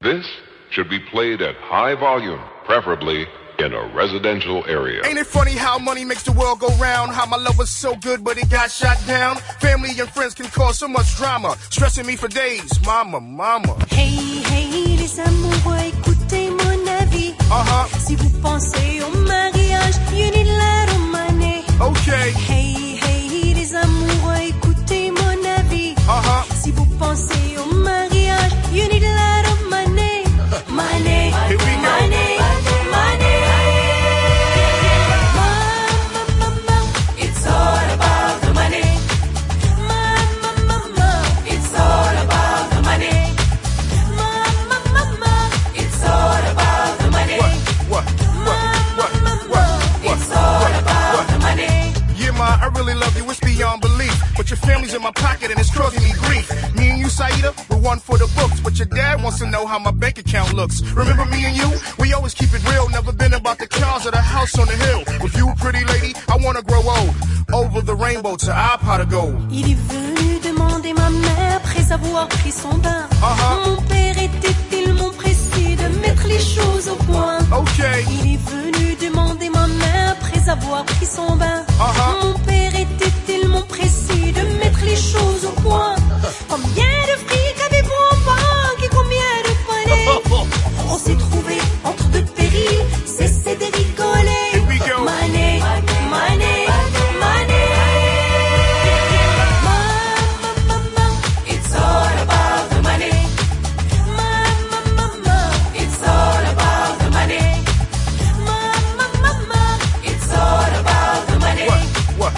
This should be played at high volume, preferably in a residential area. Ain't it funny how money makes the world go round? How my love was so good, but it got shot down. Family and friends can cause so much drama, stressing me for days. Mama, mama. Hey, hey, les amoureux, écoutez mon avis. Si vous pensez au mariage, you need a little money. Okay. Hey, hey, les amoureux, écoutez mon avis. Si vous pensez au mariage, you need a little money. Money, here we go. Money, money. It's all about the money. Mama, it's all about the money. Mama, it's all about the money. What? It's all about the money. Yeah, ma, I really love you, it's beyond belief. But your family's in my pocket and it's causing me grief. Me and you, Saida, we're one for the books. But your dad wants to know how my bank account looks. Remember me and you? We always keep it real. Never been about the cars or the house on the hill. With you, pretty lady, I wanna grow old. Over the rainbow to our pot of gold. Il est venu demander ma mère après avoir pris son bain. Mon père était tellement pressé de mettre les choses au point. Okay. Il est venu demander ma mère après avoir pris son bain. Mon père était tellement pressé de mettre les choses au point. Combien de fric avez-vous en banque et combien de poneys? On s'est trouvé entre deux périls, cessez de rigoler. Here we go. Money, money, money. Mama, it's all about the money. Mama, it's all about the money. Mama, it's all about the money. What?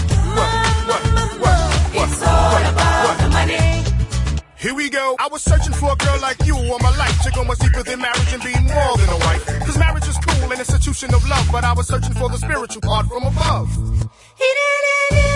It's all about the money. Here we go. I was searching for a girl like you all my life. To go much deeper than marriage and being more than a wife. Cause marriage is cool, an institution of love. But I was searching for the spiritual part from above.